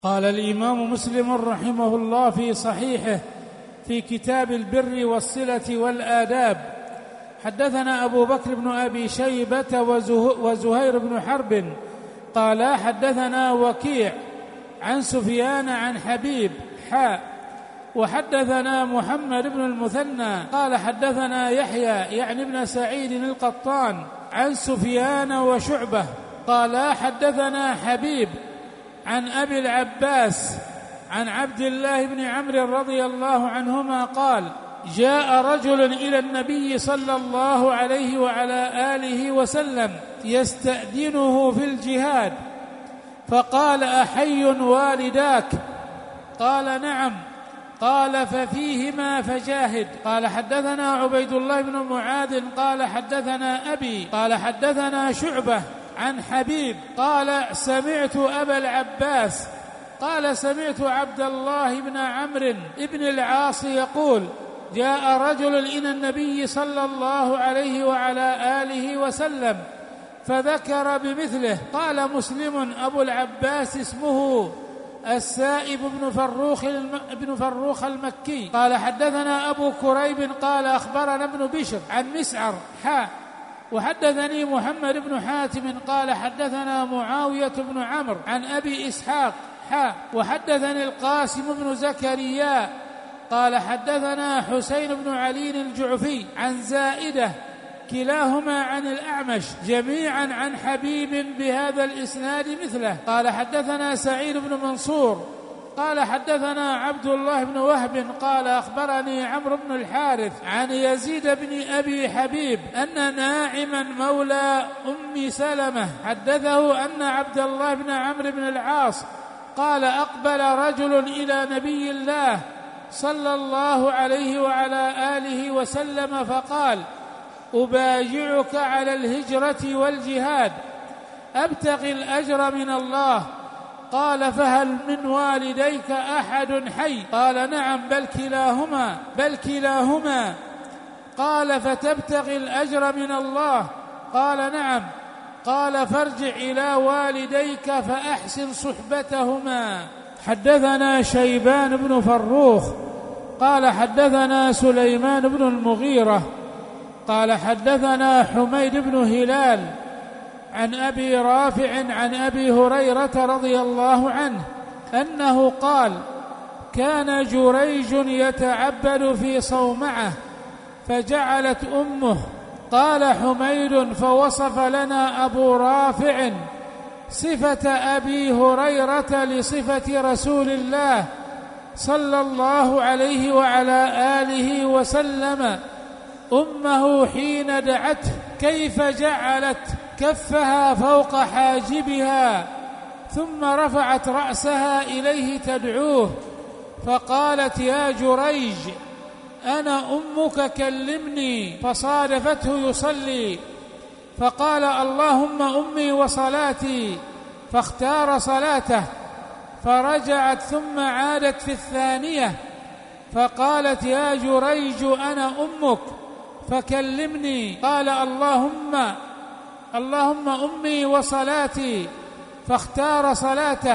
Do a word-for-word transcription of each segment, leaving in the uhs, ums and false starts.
قال الإمام مسلم رحمه الله في صحيحه في كتاب البر والصلة والآداب: حدثنا أبو بكر بن أبي شيبة وزهير بن حرب قال حدثنا وكيع عن سفيان عن حبيب حاء وحدثنا محمد بن المثنى قال حدثنا يحيى يعني ابن سعيد القطان عن سفيان وشعبة قال حدثنا حبيب عن أبي العباس عن عبد الله بن عمرو رضي الله عنهما قال: جاء رجل إلى النبي صلى الله عليه وعلى آله وسلم يستأذنه في الجهاد، فقال: أحي والداك؟ قال: نعم. قال: ففيهما فجاهد. قال: حدثنا عبيد الله بن معاذ قال حدثنا أبي قال حدثنا شعبة عن حبيب قال: سمعت أبا العباس قال: سمعت عبد الله بن عمرو بن العاص يقول: جاء رجل إلى النبي صلى الله عليه وعلى آله وسلم فذكر بمثله. قال مسلم: أبو العباس اسمه السائب بن فروخ, بن فروخ المكي. قال حدثنا أبو كريب قال أخبرنا ابن بشر عن مسعر حاء وحدثني محمد بن حاتم قال حدثنا معاوية بن عمرو عن أبي إسحاق حاء وحدثني القاسم بن زكريا قال حدثنا حسين بن علي الجعفي عن زائدة كلاهما عن الأعمش جميعا عن حبيب بهذا الإسناد مثله. قال حدثنا سعيد بن منصور قال حدثنا عبد الله بن وهب قال أخبرني عمرو بن الحارث عن يزيد بن أبي حبيب أن ناعما مولى أم سلمة حدثه أن عبد الله بن عمرو بن العاص قال: أقبل رجل إلى نبي الله صلى الله عليه وعلى آله وسلم فقال: أبايعك على الهجرة والجهاد أبتغي الأجر من الله. قال: فهل من والديك أحد حي؟ قال: نعم، بل كلاهما بل كلاهما. قال: فتبتغي الأجر من الله؟ قال: نعم. قال: فارجع إلى والديك فأحسن صحبتهما. حدثنا شيبان بن فروخ قال حدثنا سليمان بن المغيرة قال حدثنا حميد بن هلال عن أبي رافع عن أبي هريرة رضي الله عنه أنه قال: كان جريج يتعبد في صومعة فجعلت أمه. قال حميد: فوصف لنا أبو رافع صفة أبي هريرة لصفة رسول الله صلى الله عليه وعلى آله وسلم أمه حين دعته كيف جعلت كفها فوق حاجبها ثم رفعت رأسها إليه تدعوه، فقالت: يا جريج أنا أمك كلمني. فصادفته يصلي فقال: اللهم أمي وصلاتي، فاختار صلاته. فرجعت ثم عادت في الثانية فقالت: يا جريج أنا أمك فكلمني. قال: اللهم اللهم أمي وصلاتي، فاختار صلاته.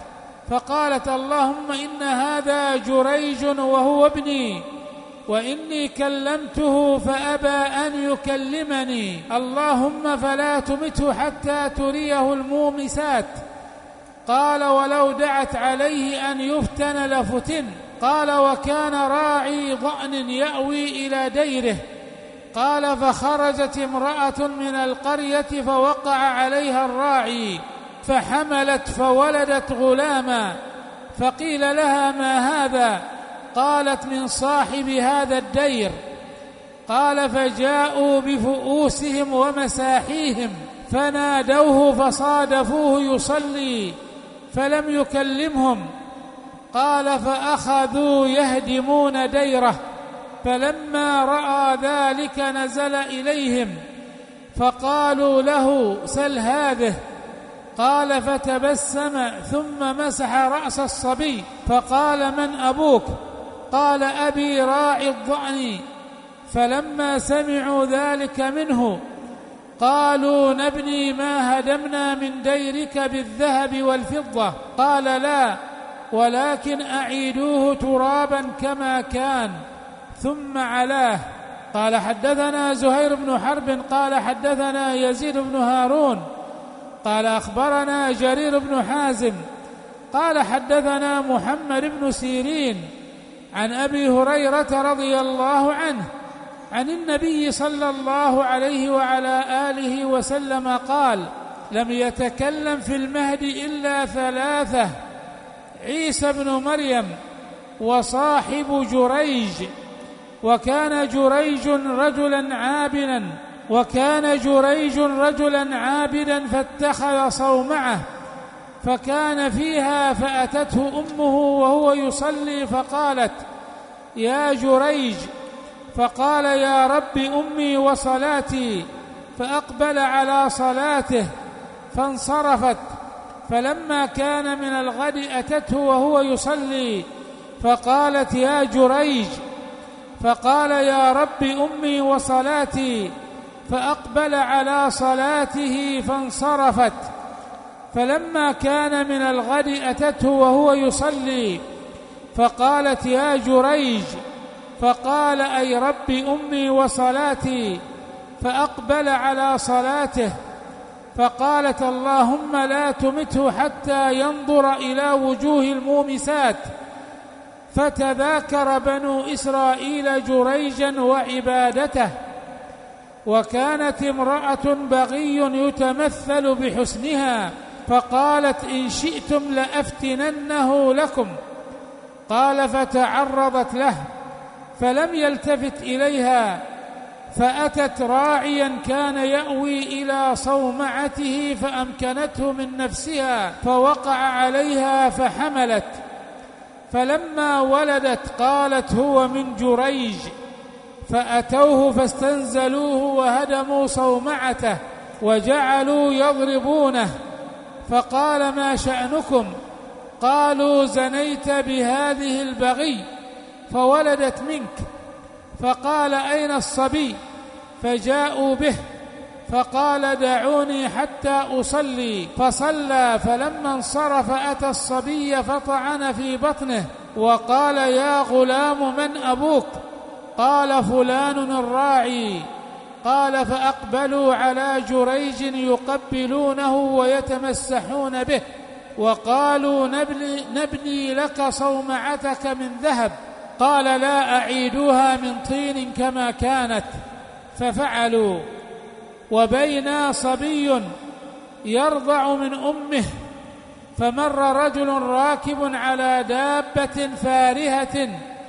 فقالت: اللهم إن هذا جريج وهو ابني وإني كلمته فأبى أن يكلمني، اللهم فلا تمته حتى تريه المومسات. قال: ولو دعت عليه أن يفتن لفتن. قال: وكان راعي ضأن يأوي إلى ديره. قال: فخرجت امرأة من القرية فوقع عليها الراعي فحملت فولدت غلاما، فقيل لها: ما هذا؟ قالت: من صاحب هذا الدير. قال: فجاءوا بفؤوسهم ومساحيهم فنادوه فصادفوه يصلي فلم يكلمهم. قال: فأخذوا يهدمون ديره، فلما رأى ذلك نزل إليهم فقالوا له: سل هذه. قال: فتبسم ثم مسح رأس الصبي فقال: من أبوك؟ قال: أبي راعي الضأن. فلما سمعوا ذلك منه قالوا: نبني ما هدمنا من ديرك بالذهب والفضة. قال: لا، ولكن أعيدوه ترابا كما كان ثم علاه. قال حدثنا زهير بن حرب قال حدثنا يزيد بن هارون قال أخبرنا جرير بن حازم قال حدثنا محمد بن سيرين عن أبي هريرة رضي الله عنه عن النبي صلى الله عليه وعلى آله وسلم قال: لم يتكلم في المهد إلا ثلاثة: عيسى بن مريم وصاحب جريج، وكان جريج رجلا عابدا وكان جريج رجلا عابدا فاتخذ صومعة فكان فيها فأتته أمه وهو يصلي فقالت: يا جريج، فقال: يا رب أمي وصلاتي، فأقبل على صلاته فانصرفت. فلما كان من الغد أتته وهو يصلي فقالت: يا جريج، فقال: يا رب أمي وصلاتي، فأقبل على صلاته فانصرفت. فلما كان من الغد أتته وهو يصلي فقالت: يا جريج، فقال: أي رب أمي وصلاتي، فأقبل على صلاته. فقالت: اللهم لا تمته حتى ينظر إلى وجوه المومسات. فتذاكر بنو إسرائيل جريجا وعبادته. وكانت امرأة بغي يتمثل بحسنها، فقالت: إن شئتم لأفتننه لكم. قال: فتعرضت له فلم يلتفت إليها، فأتت راعيا كان يأوي إلى صومعته فأمكنته من نفسها، فوقع عليها فحملت. فلما ولدت قالت: هو من جريج. فأتوه فاستنزلوه وهدموا صومعته وجعلوا يضربونه. فقال: ما شأنكم؟ قالوا: زنيت بهذه البغي فولدت منك. فقال: أين الصبي؟ فجاءوا به، فقال: دعوني حتى أصلي. فصلى، فلما انصرف أتى الصبي فطعن في بطنه وقال: يا غلام، من أبوك؟ قال: فلان الراعي. قال: فأقبلوا على جريج يقبلونه ويتمسحون به، وقالوا: نبني, نبني لك صومعتك من ذهب. قال: لا، أعيدوها من طين كما كانت. ففعلوا. وبينا صبي يرضع من أمه، فمر رجل راكب على دابة فارهة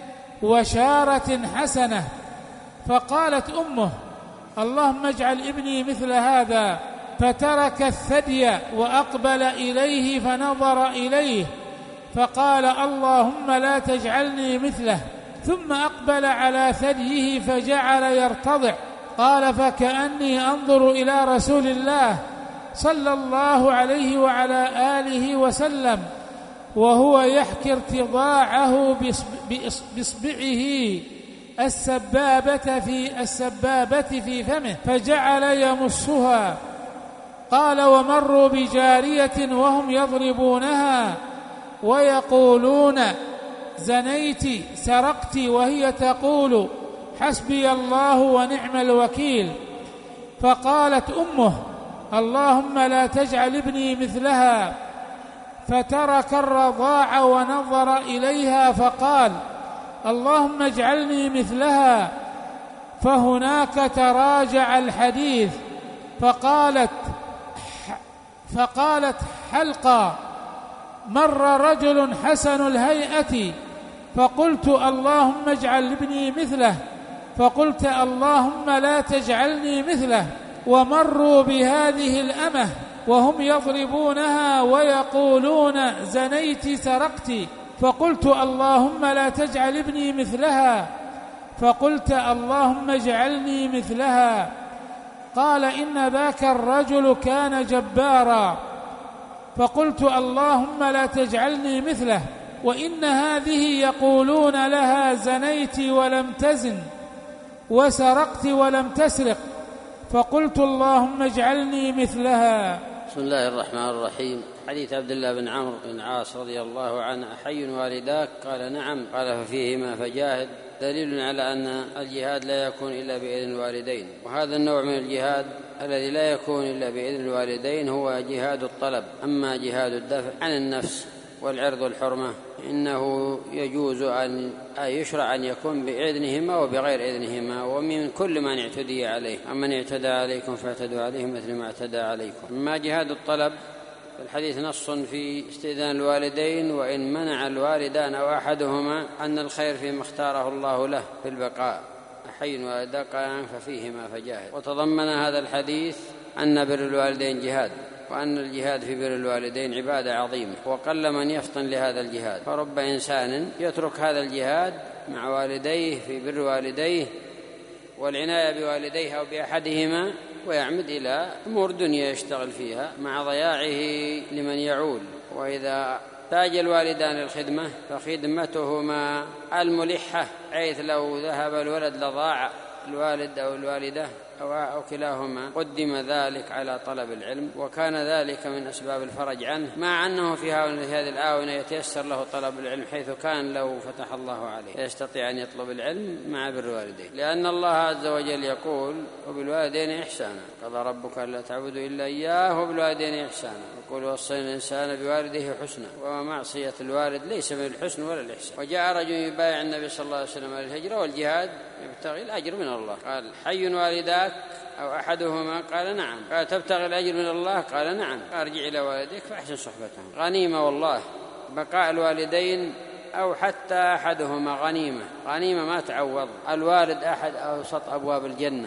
وشارة حسنة، فقالت أمه: اللهم اجعل ابني مثل هذا. فترك الثدي وأقبل إليه فنظر إليه فقال: اللهم لا تجعلني مثله. ثم أقبل على ثديه فجعل يرتضع. قال: فكأني أنظر إلى رسول الله صلى الله عليه وعلى آله وسلم وهو يحكي ارتضاعه بإصبعه السبابة في السبابة في فمه، فجعل يمصها. قال: ومروا بجارية وهم يضربونها ويقولون: زنيت، سرقت، وهي تقول: حسبي الله ونعم الوكيل. فقالت أمه: اللهم لا تجعل ابني مثلها. فترك الرضاع ونظر إليها فقال: اللهم اجعلني مثلها. فهناك تراجع الحديث. فقالت فقالت حلقا: مر رجل حسن الهيئة، فقلت: اللهم اجعل ابني مثله. فقلت: اللهم لا تجعلني مثله. ومروا بهذه الأمة وهم يضربونها ويقولون: زنيت، سرقت. فقلت: اللهم لا تجعل ابني مثلها. فقلت: اللهم اجعلني مثلها. قال: إن ذاك الرجل كان جبارا. فقلت: اللهم لا تجعلني مثله. وإن هذه يقولون لها: زنيت ولم تزن، وسرقت ولم تسرق. فقلت: اللهم اجعلني مثلها. بسم الله الرحمن الرحيم. حديث عبد الله بن عمرو بن العاص رضي الله عنه: أحي والداك؟ قال: نعم. قال: ففيهما فجاهد. دليل على أن الجهاد لا يكون إلا بإذن الوالدين. وهذا النوع من الجهاد الذي لا يكون إلا بإذن الوالدين هو جهاد الطلب. أما جهاد الدفع عن النفس والعرض والحرمة إنه يجوز أن يشرع أن يكون بإذنهما وبغير إذنهما، ومن كل من اعتدي عليه. أمن اعتدى عليكم فاعتدوا عليه مثل ما اعتدى عليكم. أما جهاد الطلب الحديث نص في استئذان الوالدين، وإن منع الوالدان أو أحدهما أن الخير فيما اختاره الله له في البقاء. أحي والداك ففيهما فجاهد. وتضمن هذا الحديث أن بر الوالدين جهاد، وأن الجهاد في بر الوالدين عبادة عظيمة، وقل من يفطن لهذا الجهاد. فرب إنسان يترك هذا الجهاد مع والديه في بر والديه والعناية بوالديه أو بأحدهما، ويعمد إلى أمور دنيا يشتغل فيها مع ضياعه لمن يعول. وإذا احتاج الوالدان للخدمة فخدمتهما الملحة، حيث لو ذهب الولد لضاع الوالد أو الوالدة أو كلاهما، قدم ذلك على طلب العلم، وكان ذلك من أسباب الفرج عنه، مع أنه في هذه الآونة يتيسر له طلب العلم، حيث كان لو فتح الله عليه يستطيع أن يطلب العلم مع بر والديه، لأن الله عز وجل يقول: وبالوالدين إحسانا، قضى ربك ألا تعبدوا إلا إياه وبالوالدين إحسانا، يقول: وصينا الإنسان بوالده حسنا. ومعصية الوالد ليس من الحسن ولا الإحسان. وجاء رجل يبايع النبي صلى الله عليه وسلم على الهجرة والجهاد يبتغي الأجر من الله، قال: حي والداك أو أحدهما؟ قال: نعم. قال: تبتغي الأجر من الله؟ قال: نعم. قال: ارجع إلى والديك فأحسن صحبتهم. غنيمة والله بقاء الوالدين أو حتى أحدهما غنيمة، غنيمة ما تعوض. الوالد أحد أوسط أبواب الجنة.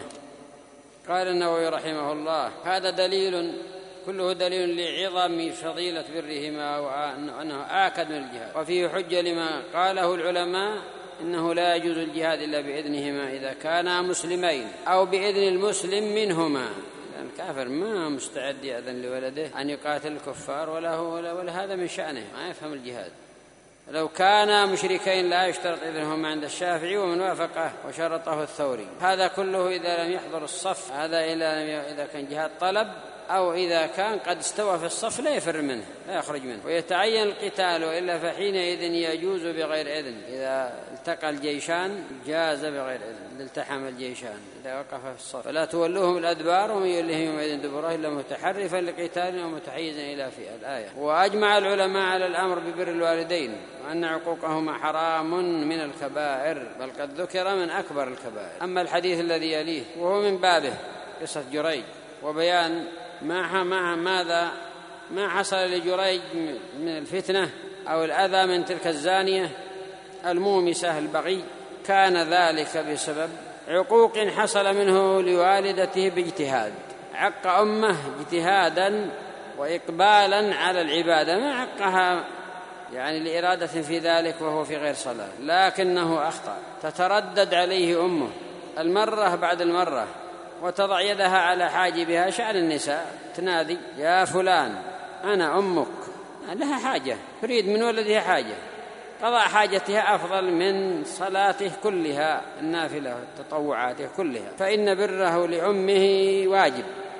قال النووي رحمه الله: هذا دليل كله دليل لعظم فضيلة برهما وأنه آكد من الجهاد. وفيه حجة لما قاله العلماء إنه لا يجوز الجهاد إلا بإذنهما إذا كانا مسلمين أو بإذن المسلم منهما، لأن الكافر ما مستعد يأذن لولده أن يقاتل الكفار ولا هو ولا, ولا هذا من شأنه، ما يفهم الجهاد. لو كانا مشركين لا يشترط إذنهما عند الشافعي ومن وافقه وشرطه الثوري. هذا كله إذا لم يحضر الصف، هذا إذا كان جهاد طلب، أو إذا كان قد استوى في الصف لا يفر منه، لا يخرج منه ويتعين القتال، وإلا فحينئذ يجوز بغير إذن. إذا التقى الجيشان جاز بغير إذن، التحم الجيشان إذا وقف في الصف، فلا تولوهم الأدبار ومن يولهم إذن دبره إلا متحرفا لقتال ومتحيزا إلى فئة. الآية. وأجمع العلماء على الأمر ببر الوالدين، وأن عقوقهما حرام من الكبائر، بل قد ذكر من أكبر الكبائر. أما الحديث الذي يليه وهو من بابه قصة جريج وبيان ما ما ماذا ما حصل لجريج من الفتنة أو الأذى من تلك الزانية المومسة البغي، كان ذلك بسبب عقوق حصل منه لوالدته باجتهاد، عق أمه اجتهادا وإقبالا على العبادة، ما عقها يعني لإرادة في ذلك وهو في غير صلاة، لكنه أخطأ. تتردد عليه أمه المرة بعد المرة وتضع يدها على حاجبها، شأن النساء، تنادي: يا فلان أنا أمك، لها حاجة، تريد من ولدها حاجة، قضاء حاجتها أفضل من صلاته كلها النافلة وتطوعاته كلها، فإن بره لأمه واجب،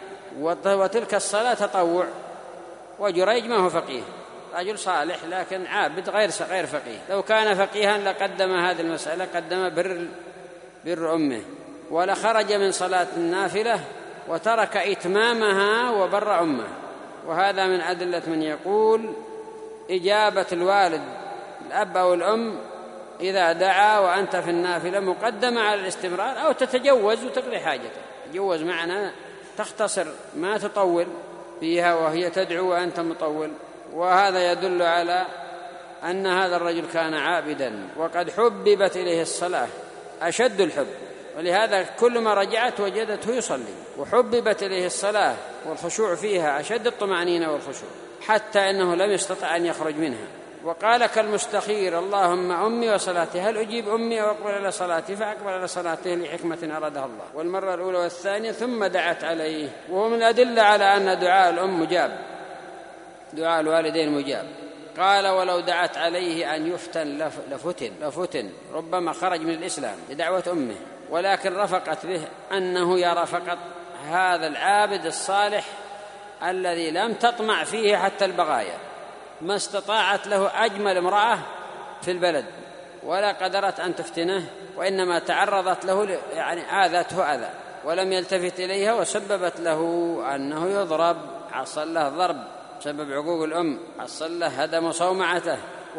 وتلك الصلاة تطوع. وجريج ما هو فقيه، رجل صالح لكن عابد غير غير فقيه، لو كان فقيها لقدم هذه المسألة، قدم بر بر أمه، ولا خرج من صلاة النافلة وترك إتمامها وبر أمه. وهذا من أدلة من يقول إجابة الوالد الأب أو الأم إذا دعا وأنت في النافلة مقدمة على الاستمرار، أو تتجوز وتقضي حاجته. تجوز معنا تختصر ما تطول فيها وهي تدعو وأنت مطول. وهذا يدل على أن هذا الرجل كان عابدا، وقد حببت إليه الصلاة أشد الحب، ولهذا كل ما رجعت وجدته يصلي، وحببت إليه الصلاة والخشوع فيها أشد الطمأنينة والخشوع، حتى أنه لم يستطع أن يخرج منها. وقال كالمستخير: اللهم أمي وصلاتي، هل أجيب أمي وأقبل على صلاتي؟ فأقبل على صلاته لحكمة أرادها الله. والمرة الأولى والثانية ثم دعت عليه، وهو من الأدلة على أن دعاء الأم مجاب، دعاء الوالدين مجاب. قال: ولو دعت عليه أن يفتن لفتن لفتن ربما خرج من الإسلام لدعوة أمه، ولكن رفقت به أنه يرى فقط هذا العابد الصالح الذي لم تطمع فيه حتى البغايا، ما استطاعت له أجمل امرأة في البلد ولا قدرت أن تفتنه، وإنما تعرضت له يعني آذته أذى ولم يلتفت إليها، وسببت له أنه يضرب، حصل له ضرب سبب عقوق الأم، حصل له هدم صومعته،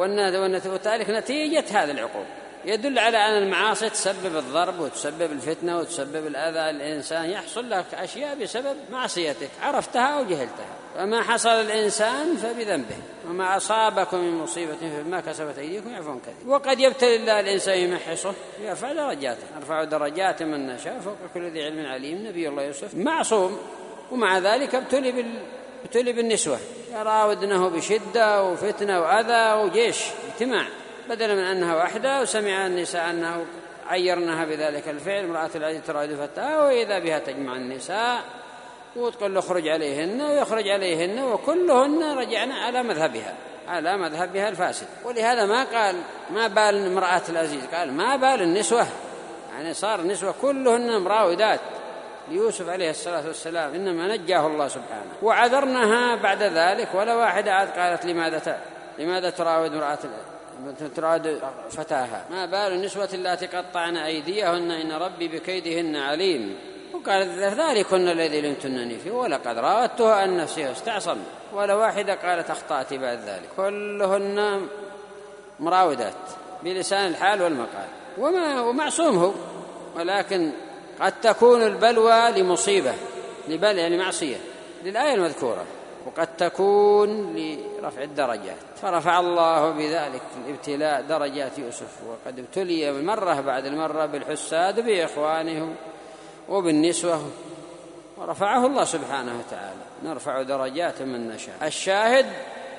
وذلك نتيجة هذا العقوق يدل على أن المعاصي تسبب الضرب وتسبب الفتنة وتسبب الأذى. الإنسان يحصل لك أشياء بسبب معصيتك عرفتها أو جهلتها، فما حصل الإنسان فبذنبه، وما أصابكم من مصيبة فبما كسبت أيديكم يعفو عن كثير. وقد يبتلي الله الإنسان يمحصه يرفع درجاته، نرفع درجات من نشاء فوق كل ذي علم عليم. نبي الله يوسف معصوم، ومع ذلك ابتلي بال ابتلي بالنسوة، يراودنه بشدة وفتنة وأذى وجيش اجتماع، بدلا من أنها وحدة. وسمع النساء أنه عيرنها بذلك الفعل، امرأة العزيز تراود فتاة وإذا بها تجمع النساء وتقول له اخرج عليهن ويخرج عليهن، وكلهن رجعنا على مذهبها على مذهبها الفاسد. ولهذا ما قال ما بال امرأة العزيز، قال ما بال النسوة، يعني صار النسوة كلهن مراودات ليوسف عليه الصلاة والسلام، إنما نجاه الله سبحانه. وعذرناها بعد ذلك، ولا واحدة عاد قالت لماذا لماذا تراود امرأة تراود فتاها، ما بال النسوة اللاتي قطعن أيديهن إن ربي بكيدهن عليم. وقال ذلكن الذي لمتنني فيه ولقد راودته عن نفسه واستعصم. ولا واحدة قالت أخطأت بعد ذلك، كلهن مراودات بلسان الحال والمقال. وما ومعصوم هو، ولكن قد تكون البلوى لمصيبة لبل يعني معصية للآية المذكورة، وقد تكون لرفع الدرجات، فرفع الله بذلك الابتلاء درجات يوسف. وقد ابتلي مرة بعد المرة بالحساد بإخوانه وبالنسوة، ورفعه الله سبحانه وتعالى. نرفع درجات من نشاء. الشاهد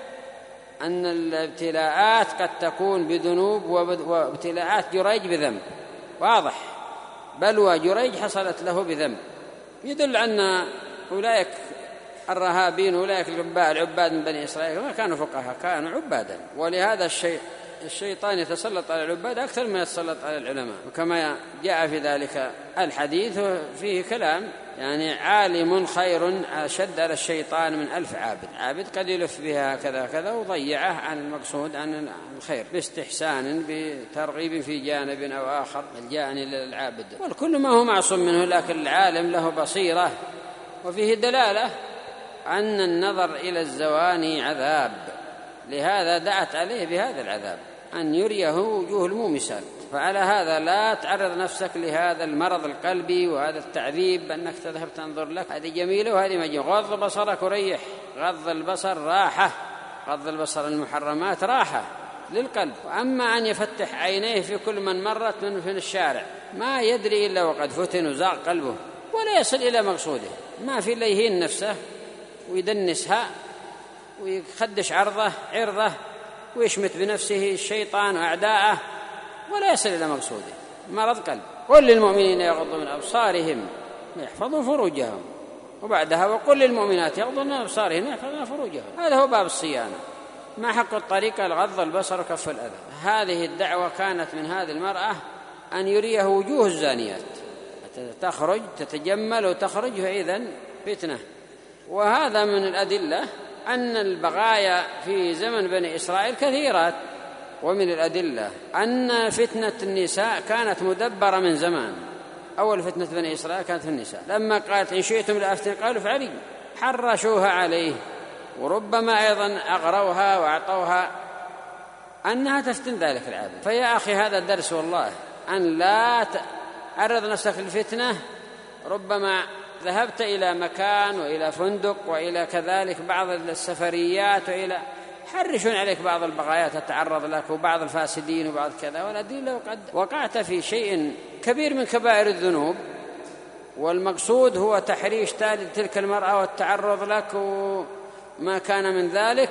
أن الابتلاءات قد تكون بذنوب، وابتلاءات جريج بذنب واضح. بلوى جريج حصلت له بذنب، يدل أن أولئك الرهابين أولئك العباد من بني إسرائيل ما كانوا فقهاء، كانوا عبادا. ولهذا الشيء الشيطان يتسلط على العباد أكثر من يتسلط على العلماء، وكما جاء في ذلك الحديث فيه كلام، يعني عالم خير أشد على الشيطان من ألف عابد. عابد قد يلف بها كذا كذا وضيعه عن المقصود عن الخير باستحسان بترغيب في جانب أو آخر الجاني للعابد. والكل ما هو معصوم منه، لكن العالم له بصيرة. وفيه دلالة أن النظر إلى الزواني عذاب، لهذا دعت عليه بهذا العذاب أن يريه وجوه المومسات. فعلى هذا لا تعرض نفسك لهذا المرض القلبي وهذا التعذيب أنك تذهب تنظر لك هذه جميلة وهذه مجيء. غض بصرك وريح، غض البصر راحة، غض البصر المحرمات راحة للقلب. وأما أن يفتح عينيه في كل من مرت من في الشارع ما يدري إلا وقد فتن وزاغ قلبه ولا يصل إلى مقصوده، ما في إلا يهين نفسه ويدنسها ويخدش عرضه عرضه ويشمت بنفسه الشيطان وأعداءه ولا يصل إلى مقصوده، مرض قلب. قل للمؤمنين يغضوا من أبصارهم ويحفظوا فروجهم، وبعدها وقل للمؤمنات يغضن من أبصارهم ويحفظن فروجهم. هذا هو باب الصيانة. ما حق الطريقة الغض البصر وكف الأذى. هذه الدعوة كانت من هذه المرأة أن يريه وجوه الزانيات، تخرج تتجمل وتخرج فإذن فتنة. وهذا من الأدلة أن البغايا في زمن بني إسرائيل كثيرات. ومن الأدلة أن فتنة النساء كانت مدبرة من زمان. أول فتنة بني إسرائيل كانت في النساء، لما قالت إن شئتم لأفتن قالوا فعلي، حرشوها عليه، وربما أيضا أغروها وأعطوها أنها تفتن ذلك العابد. فيا أخي هذا الدرس والله، أن لا تعرض نفسك للفتنة. ربما ذهبت إلى مكان وإلى فندق وإلى كذلك بعض السفريات وإلى حرشون عليك بعض البغايات تتعرض لك وبعض الفاسدين وبعض كذا، والأدلة لو قد وقعت في شيء كبير من كبائر الذنوب، والمقصود هو تحريش تلك المرأة والتعرض لك وما كان من ذلك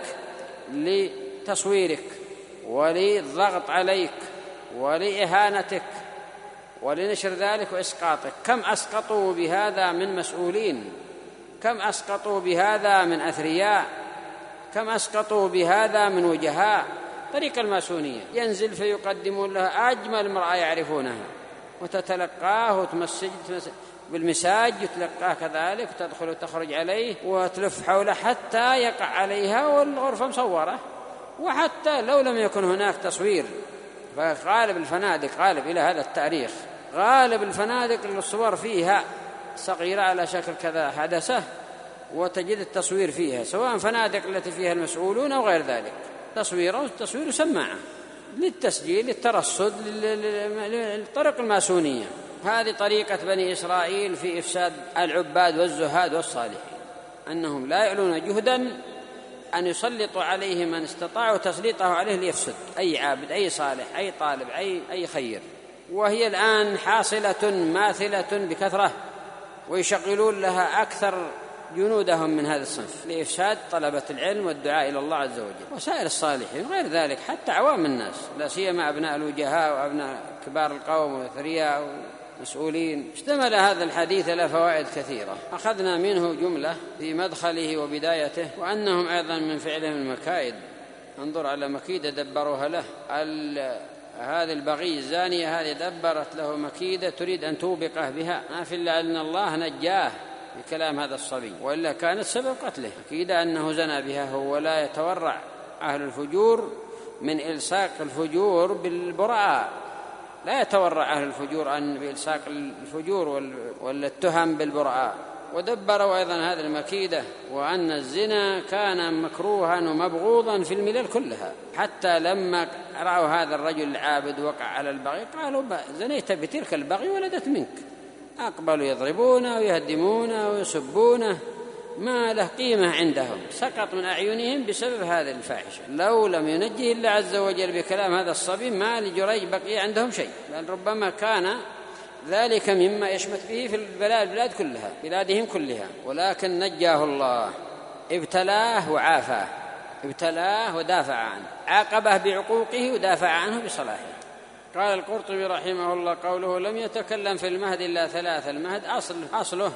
لتصويرك وللضغط عليك ولإهانتك ولنشر ذلك وإسقاطك. كم أسقطوا بهذا من مسؤولين، كم أسقطوا بهذا من أثرياء، كم أسقطوا بهذا من وجهاء. طريق الماسونية ينزل فيقدمون لها أجمل امرأة يعرفونها وتتلقاه وتمسج بالمساج يتلقاه كذلك، تدخل وتخرج عليه وتلف حوله حتى يقع عليها والغرفة مصورة. وحتى لو لم يكن هناك تصوير، فغالب الفنادق، غالب إلى هذا التاريخ، غالب الفنادق الصور فيها صغيرة على شكل كذا حدثة، وتجد التصوير فيها، سواء فنادق التي فيها المسؤولون أو غير ذلك، تصوير أو تصوير سماعة للتسجيل، للترصد، للطرق الماسونية. هذه طريقة بني إسرائيل في إفساد العباد والزهاد والصالحين، أنهم لا يعلون جهدا أن يسلطوا عليه من استطاعوا تسليطه عليه ليفسد أي عابد، أي صالح، أي طالب، أي, أي خير. وهي الآن حاصلة ماثلة بكثرة، ويشغلون لها أكثر جنودهم من هذا الصنف لإفساد طلبة العلم والدعاء إلى الله عز وجل وسائر الصالحين غير ذلك، حتى عوام الناس، لا سيما أبناء الوجهاء وأبناء كبار القوم والثرياء والمسؤولين. اشتمل هذا الحديث على فوائد كثيرة، أخذنا منه جملة في مدخله وبدايته، وأنهم أيضا من فعلهم المكائد. انظر على مكيدة دبروها له، هذه البغي الزانية هذه دبرت له مكيدة تريد أن توبقه بها، ما في إلا أن الله نجاه بكلام هذا الصبي، وإلا كانت سبب قتله. أكيد أنه زنى بها هو، ولا يتورع أهل الفجور من إلصاق الفجور بالبراء، لا يتورع أهل الفجور أن بإلصاق الفجور والاتهم بالبراء. ودبروا أيضا هذه المكيدة، وأن الزنا كان مكروها ومبغوضا في الملل كلها، حتى لما رأوا هذا الرجل العابد وقع على البغي قالوا زنيت بتلك البغي ولدت منك، أقبلوا يضربونه ويهدمونه ويسبونه، ما له قيمة عندهم، سقط من أعينهم بسبب هذه الفاحشة. لو لم ينجه الله عز وجل بكلام هذا الصبي ما لجريج بقي عندهم شيء، بل ربما كان ذلك مما يشمت به في البلاد البلاد كلها بلادهم كلها، ولكن نجاه الله، ابتلاه وعافاه، ابتلاه ودافع عنه، عاقبه بعقوقه ودافع عنه بصلاحه. قال القرطبي رحمه الله قوله لم يتكلم في المهد إلا ثلاثة. المهد أصل أصله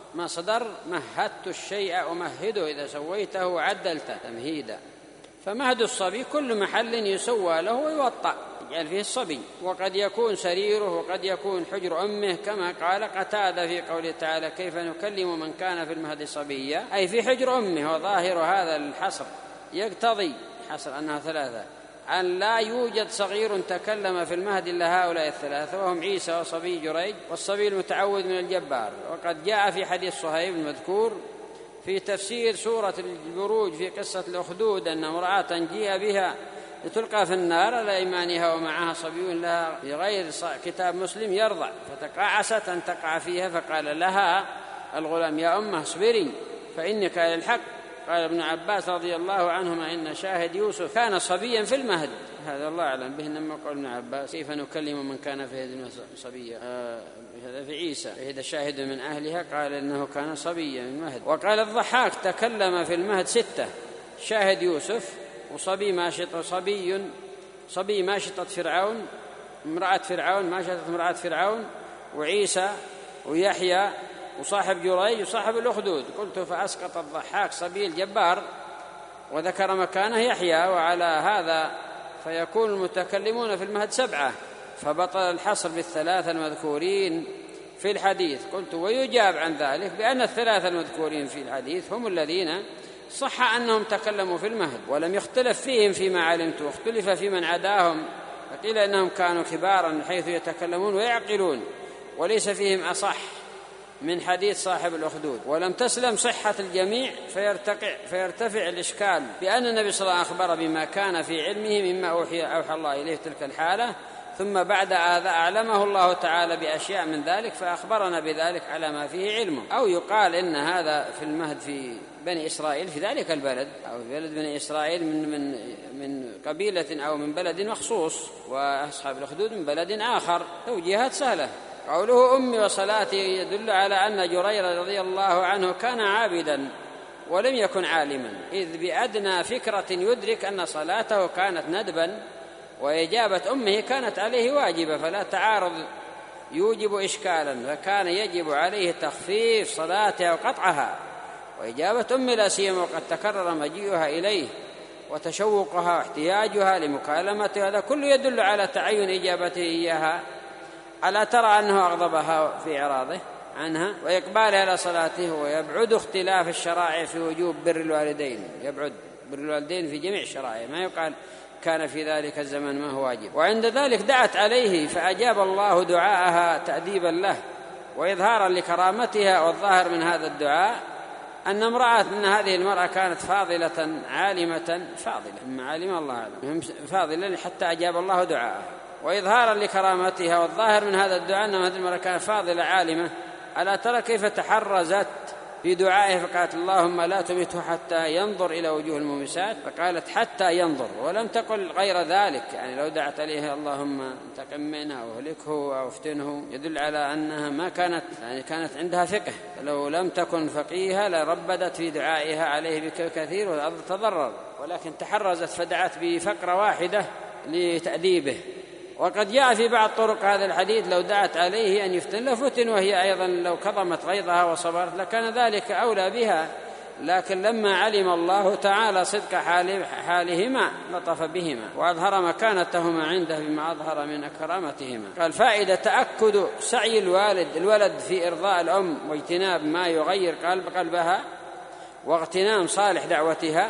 مصدر مهدت الشيء أمهده إذا سويته وعدلته تمهيدا، فمهد الصبي كل محل يسوى له ويوطأ يجعل فيه الصبي، وقد يكون سريره وقد يكون حجر أمه، كما قال قتادة في قوله تعالى كيف نكلم من كان في المهد صبيا، أي في حجر أمه. وظاهر هذا الحصر يقتضي حصر أنها ثلاثة، أن لا يوجد صغير تكلم في المهد إلا هؤلاء الثلاثة، وهم عيسى وصبي جريج والصبي المتعوذ من الجبار. وقد جاء في حديث صهيب المذكور في تفسير سورة البروج في قصة الأخدود أن امرأة جيء بها لتلقى في النار على إيمانها ومعها صبي لها في غير كتاب مسلم يرضع، فتقاعست أن تقع فيها، فقال لها الغلام يا أمه اصبري فإنك إلى الحق. قال ابن عباس رضي الله عنهما إن شاهد يوسف كان صبيا في المهد، هذا الله أعلم به، لما قال ابن عباس كيف نكلم من كان في هذه صبيا، هذا في عيسى، إذا شاهد من أهلها قال إنه كان صبيا من المهد. وقال الضحاك تكلم في المهد ستة، شاهد يوسف وصبي ماشط صبي صبي ماشطة فرعون، امرأة فرعون ماشطة امرأة فرعون، وعيسى ويحيى وصاحب جريج وصاحب الأخدود. قلت فأسقط الضحاك صبي الجبار وذكر مكانه يحيى، وعلى هذا فيكون المتكلمون في المهد سبعة، فبطل الحصر بالثلاثة المذكورين في الحديث. قلت ويجاب عن ذلك بأن الثلاثة المذكورين في الحديث هم الذين صح أنهم تكلموا في المهد، ولم يختلف فيهم فيما علمت، واختلف في من عداهم، فقيل إنهم كانوا كبارا حيث يتكلمون ويعقلون، وليس فيهم أصح من حديث صاحب الأخدود. ولم تسلم صحة الجميع فيرتقع فيرتفع الإشكال بأن النبي صلى الله عليه وسلم أخبر بما كان في علمه مما أوحي, أوحى الله إليه تلك الحالة، ثم بعد هذا أعلمه الله تعالى بأشياء من ذلك فأخبرنا بذلك على ما فيه علمه. أو يقال إن هذا في المهد في بني إسرائيل في ذلك البلد، أو في بلد بني إسرائيل من, من, من قبيلة أو من بلد مخصوص، وأصحاب الأخدود من بلد آخر، توجيهات سهلة. قوله أمي وصلاتي يدل على أن جرير رضي الله عنه كان عابدا ولم يكن عالما، إذ بأدنى فكرة يدرك أن صلاته كانت ندبا وإجابة أمه كانت عليه واجبة، فلا تعارض يوجب إشكالا، فكان يجب عليه تخفيف صلاتها وقطعها، وإجابة أمه لا سيما وقد تكرر مجيئها إليه وتشوقها واحتياجها لمكالمته، هذا كله يدل على تعين إجابته إياها. ألا ترى أنه أغضبها في إعراضه عنها وإقبالها على صلاته، ويبعد اختلاف الشرائع في وجوب بر الوالدين، يبعد بر الوالدين في جميع الشرائع، ما يقال كان في ذلك الزمن ما هو واجب. وعند ذلك دعت عليه فأجاب الله دعاءها تأديبا له وإظهارا لكرامتها. والظاهر من هذا الدعاء أن امرأة أن هذه المرأة كانت فاضلة عالمة فاضلة، أما عالمة الله أعلم فاضلة حتى أجاب الله دعاءها وإظهارا لكرامتها. والظاهر من هذا الدعاء أن هذه المرأة كانت فاضلة عالمة. ألا ترى كيف تحرزت في دعائه فقالت اللهم لا تمته حتى ينظر إلى وجوه المومسات، فقالت حتى ينظر ولم تقل غير ذلك. يعني لو دعت عليه اللهم انتقم منه أو اهلكه أو افتنه يدل على أنها ما كانت يعني كانت عندها فقه، لو لم تكن فقيهة لربدت في دعائها عليه بكثير وتضرر، ولكن تحرزت فدعت بفقرة واحدة لتأديبه. وقد جاء في بعض طرق هذا الحديث لو دعت عليه أن يفتن لفتن، وهي أيضا لو كظمت غيظها وصبرت لكان ذلك أولى بها، لكن لما علم الله تعالى صدق حالهما لطف بهما وأظهر مكانتهما عنده بما أظهر من كرامتهما. قال فائدة تأكد سعي الوالد الولد في إرضاء الأم واجتناب ما يغير قلب قلبها واغتنام صالح دعوتها،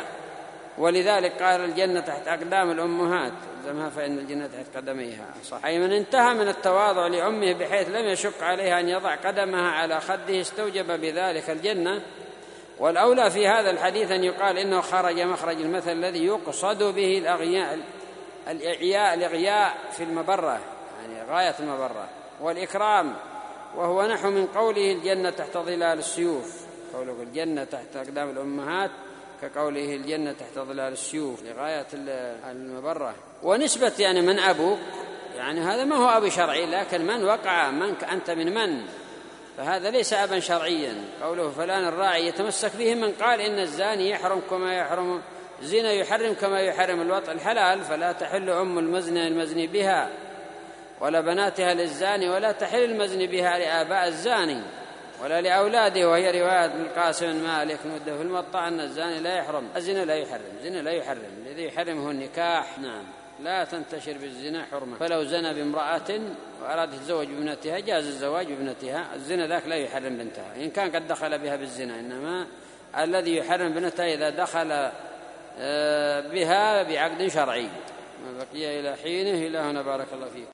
ولذلك قال الجنة تحت أقدام الأمهات زمها فإن الجنة تحت قدميها، صح. أي من انتهى من التواضع لأمه بحيث لم يشق عليها أن يضع قدمها على خده استوجب بذلك الجنة. والأولى في هذا الحديث أن يقال إنه خرج مخرج المثل الذي يقصد به الأغياء الإعياء الإغياء في المبرة، يعني غاية المبرة والإكرام، وهو نحو من قوله الجنة تحت ظلال السيوف، قوله الجنة تحت أقدام الأمهات كقوله الجنة تحت ظلال السيوف لغاية المبرة. ونسبة يعني من أبوك يعني هذا ما هو أبي شرعي، لكن من وقع منك أنت من من، فهذا ليس أبا شرعيا. قوله فلان الراعي يتمسك به من قال إن الزاني يحرم كما يحرم الزنا يحرم كما يحرم الوطء الحلال، فلا تحل أم المزني المزني بها ولا بناتها للزاني، ولا تحل المزني بها لآباء الزاني ولا لأولاده. وهي رواية ابن القاسم مالك مده في المطع أن الزاني لا يحرم الزنا لا يحرم الزنا لا يحرم الذي يحرمه النكاح. نعم لا تنتشر بالزنا حرمة، فلو زنى بامرأة وأراد الزواج بابنتها جاز الزواج بابنتها، الزنا ذاك لا يحرم بنتها إن كان قد دخل بها بالزنا، إنما الذي يحرم بنتها إذا دخل بها بعقد شرعي. ما بقي إلى حينه إلى هنا بارك الله فيك.